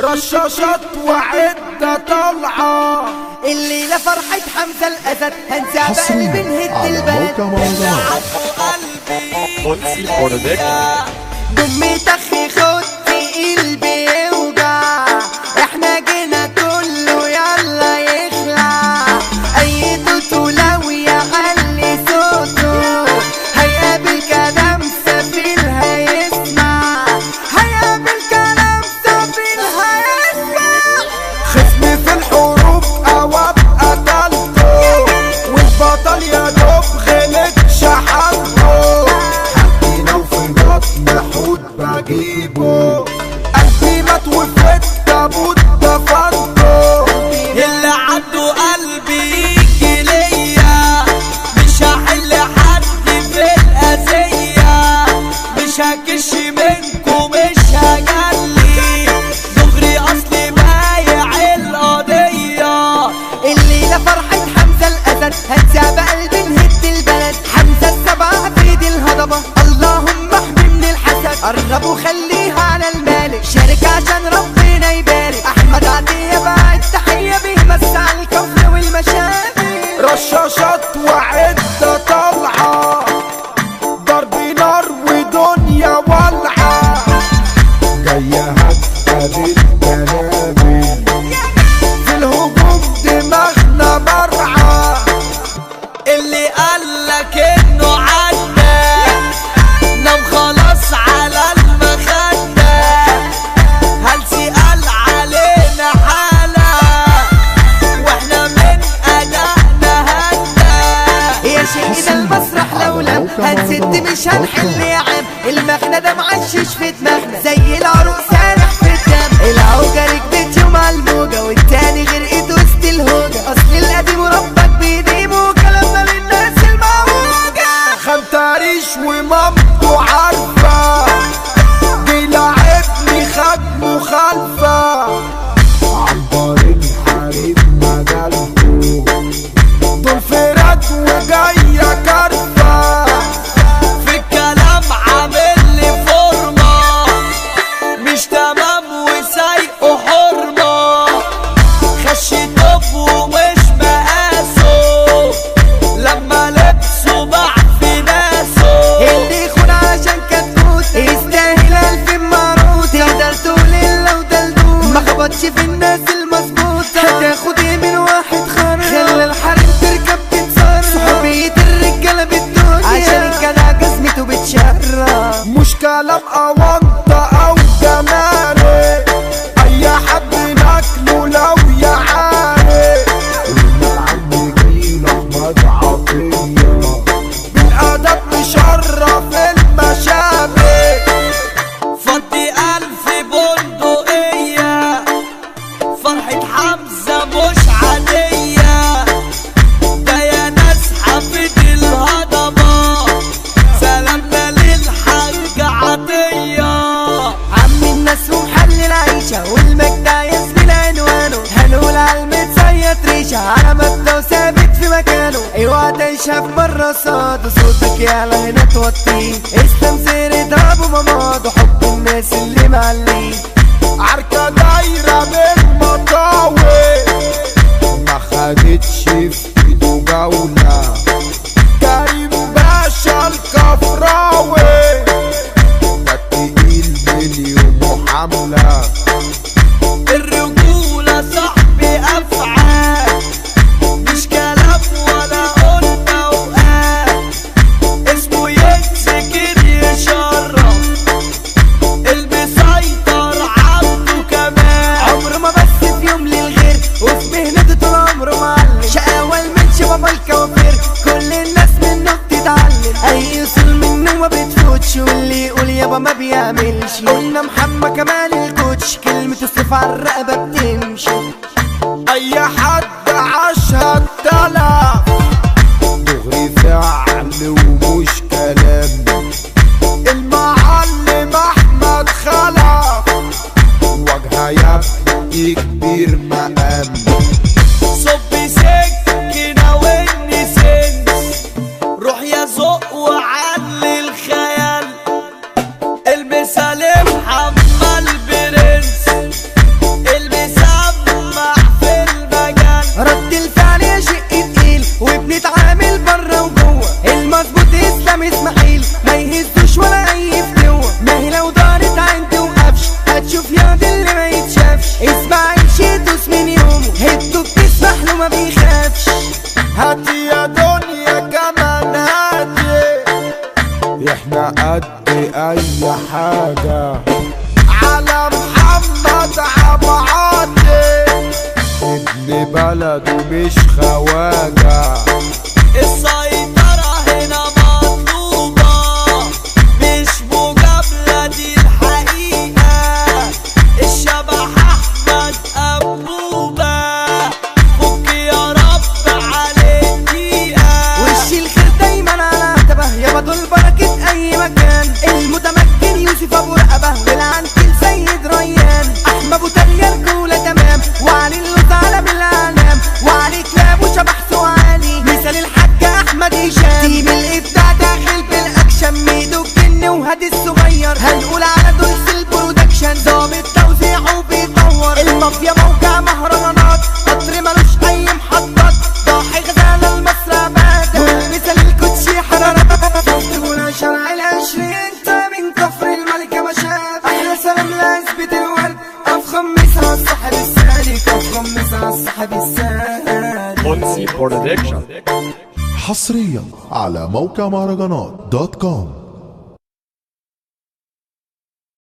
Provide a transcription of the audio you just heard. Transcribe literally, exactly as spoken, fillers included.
رشاشات وعدة طالعة. الليلة فرحة حمزة الأسد هنسى بقلبي نهد البلد. قلبي دمي تخي خد في قلبي يوجع، احنا جينا كله يلا يخلع. اي توتو لو يعلي صوته هيقابل كلام سفيل هيسمع، هيقابل كلام سفيل هيسمع. خصمي في الحروب او ابقى قتلته، والبطل يا دوب غلط شحنته. حتى لو في بطن حوت بجيبه، قلبي مات وفي التابوت دفنته. اللي عنده قلبي يجي ليا، مش هحل حد في الأذية، مش هكش منكم مش هجلي، دغري أصلي بايع القضية. الليلة فرحة حمزة الأسد هنسى بقلبي نهد البلد. حمزة السبعة في ايد الهضبة، اللهم احمي من الحسد. قرب وخليها على المالك، شارك عشان ربنا يبارك. احمد عطية بعد تحية بيمس على الكفر والمشاكل. رشاشات وعدة طالعة، ضرب نار ودنيا والعة. جاية هتقابل بنابل، في الهجوم دماغنا مرعى. اللي قالك إنه عدى نام خلاص على المخدة، هلسي قال علينا حالة واحنا من أدائنا هدى. يا شيء ده المسرح لو لم هنسد مش هنحل يا عم. المغنى ده معشش في دماغنا زي العروق سارح في الدم. العوجة ركبت يوم على الموجة والتاني غرقت وسط الهوجة. اصل القديم وربك بيديمه كلامنا للناس المعوجة. خنتريش ومامته عارفة، بيلعبني خد مخالفة. عنبر الحريم مجالته، دول فرات وجاية كارفة. في الكلام عامل لي فورمة، مش تمام وسايقه حرمة، خش توب ومش مقاسه، لما لبسه باع في ناسه. اللي يخون عشان كتكوت يستاهل الف معروض. تقدر تقول الا ودلدول ما خبطش في الناس المظبوطة. هتاخد من واحد خرا خلى الحريم تركب تتسرع. صحوبية الرجالة بالدنيا عشان الجدع جزمته بتشرع. مش كلام أونطة أو جماري، أي حد ناكله لو يعاري. الملعب يجيل أحمد عطية، بالأدب مشرف المشابه. فضي ألف بندقية، فرحة حمزة مش عادية، ده يا ناس حفيد الهضبة، سلامنا للحاج عطية. عم الناس ومحل العيشة والمجد يسبي عنوانه. هنقول على المتصيط ريشة على مبدأ وثابت في مكانه. اوعى تنشف مرة صاد وصوتك يعلى هنا توطيه. اسلام سير اضربه مماض وحب الناس اللي معليه. عركة دايرة بالمطاوي، ما خدتش في ايده جولة. كريم باشا الكفراوي، ده تقيل مليون وحملة. الرجولة صاحبي أفعال، مش كلام ولا قلنا وقال، اسمه يتذكر يشرف، المسيطر عبده كمان. عمره ما بس في يوم للغير وفي مهنته طول عمره معلم. شقاوة المنش بابا الكوافير كل الناس منه بتتعلم. اي اصول منه ما بتفوتش واللي يقول يابا ما بيعملش. قلنا محمد كمال الكوتش كلمته سيف على الرقبة بتمشي. اي حد عاشها الدلع، دغري فعل ومش كلام. المعلم احمد خلع، وجهها يبقى كبير مقام. صب سكينة واني سنس، روح يا ذوق وعلي الخيال، المثال محمد برنس. بأي حاجة على محمد عبعاتي ابن بلد مش خواجة. السيطرة هنا مطلوبة مش مجاملة دي الحقيقة. الشبح أحمد أبوبة فك يا رب على الدقيقة. وش الخير دايما على انتبه يا بدل بركة أي مكان. المتمكن يوسف أبو رقبة والعنتيل سيد ريان. أحمد أبو تالية رجولة تمام وعلي اللوز عالم الأعلام. وعلي كلاب وشبح سوالي مثال الحاج أحمد هشام. تيم الإبداع داخل بالأكشن ميدو الجن وهادي الصغير. هنقول على دولس البرودكشن ضابط توزيعه بيطور. المافيا موقع مهرجانات قطر ملوش أي محطات. ضاحي غزالة المصرع بادة مثال الكوتشي حرارة. دولة شرع العشرين من كفر الملكة مشاب. أحلى سلام لعزبة الورد أفخم مسا الصاحب السالك. أفخم مسا الصاحب السالك. أونسي برودكشن. حصريا على موقع مهرجانات دوت كوم.